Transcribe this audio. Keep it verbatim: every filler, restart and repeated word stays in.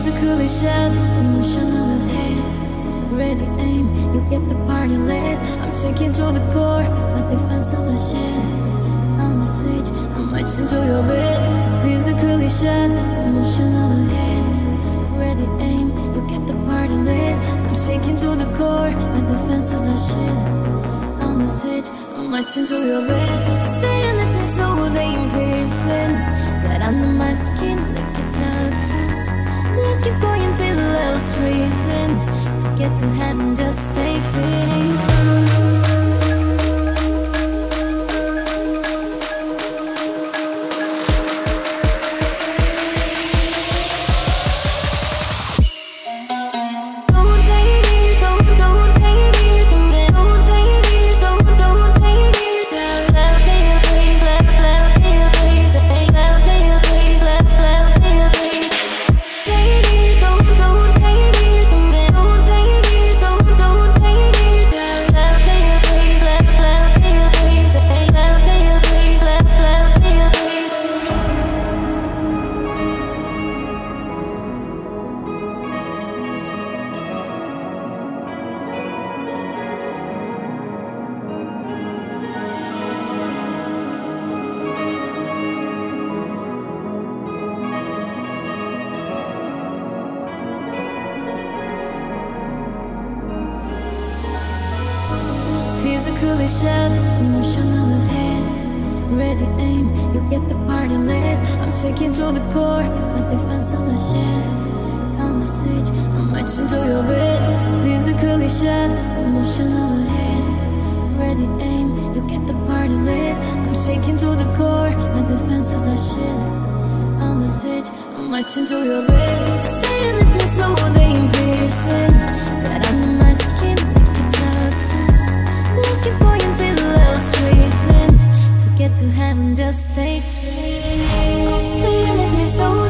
Physically shed, emotionally hate. Ready aim, you get the party lit. I'm shaking to the core, my defenses are shit. On the stage, I'm marching to your beat. Physically shed, emotionally hate. Ready aim, you get the party lit. I'm shaking to the core, my defenses are shit. On the stage, I'm marching to your beat. Staring at me so they piercing. Got under my skin like a tattoo. Let's keep going till hell's freezing. To get to heaven, just take this. Physically shed, emotionally hate. Ready aim, you get the party lit. I'm shaking to the core, my defenses are shit. On the stage, I'm marching to your beat. Physically shed, emotionally hate. Ready aim, you get the party lit. I'm shaking to the core, my defenses are shit. On the stage, I'm marching to your beat. Staring at me so they piercing. Got under my skin like a tattoo. Let's keep going till hell's freezing. To get to heaven, just take. Staring at me so